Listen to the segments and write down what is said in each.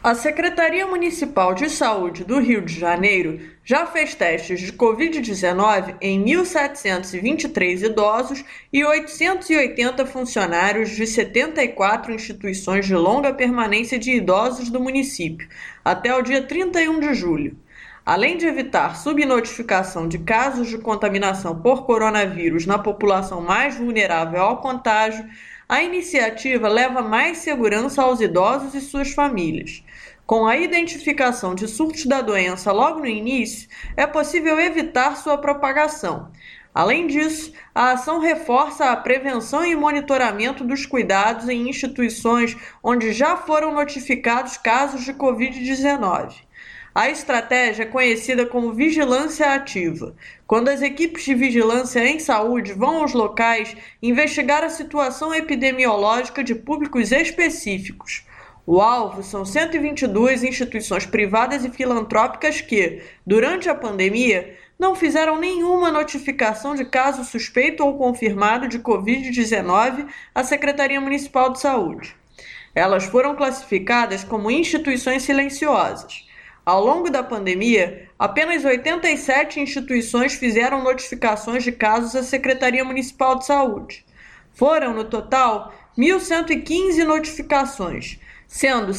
A Secretaria Municipal de Saúde do Rio de Janeiro já fez testes de Covid-19 em 1.723 idosos e 880 funcionários de 74 instituições de longa permanência de idosos do município, até o dia 31 de julho. Além de evitar subnotificação de casos de contaminação por coronavírus na população mais vulnerável ao contágio, a iniciativa leva mais segurança aos idosos e suas famílias. Com a identificação de surtos da doença logo no início, é possível evitar sua propagação. Além disso, a ação reforça a prevenção e monitoramento dos cuidados em instituições onde já foram notificados casos de Covid-19. A estratégia é conhecida como vigilância ativa, quando as equipes de vigilância em saúde vão aos locais investigar a situação epidemiológica de públicos específicos. O alvo são 122 instituições privadas e filantrópicas que, durante a pandemia, não fizeram nenhuma notificação de caso suspeito ou confirmado de Covid-19 à Secretaria Municipal de Saúde. Elas foram classificadas como instituições silenciosas. Ao longo da pandemia, apenas 87 instituições fizeram notificações de casos à Secretaria Municipal de Saúde. Foram, no total, 1.115 notificações, sendo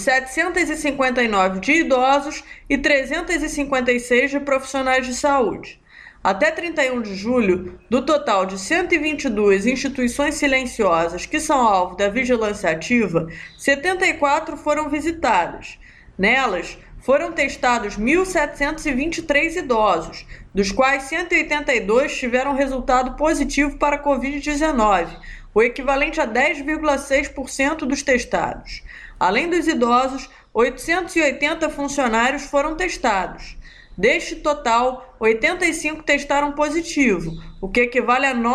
759 de idosos e 356 de profissionais de saúde. Até 31 de julho, do total de 122 instituições silenciosas que são alvo da vigilância ativa, 74 foram visitadas. Nelas, foram testados 1.723 idosos, dos quais 182 tiveram resultado positivo para a Covid-19, o equivalente a 10,6% dos testados. Além dos idosos, 880 funcionários foram testados. Deste total, 85 testaram positivo, o que equivale a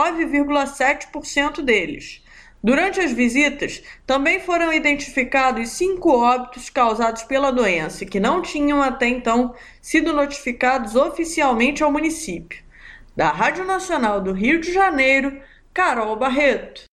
9,7% deles. Durante as visitas, também foram identificados 5 óbitos causados pela doença, que não tinham até então sido notificados oficialmente ao município. Da Rádio Nacional do Rio de Janeiro, Carol Barreto.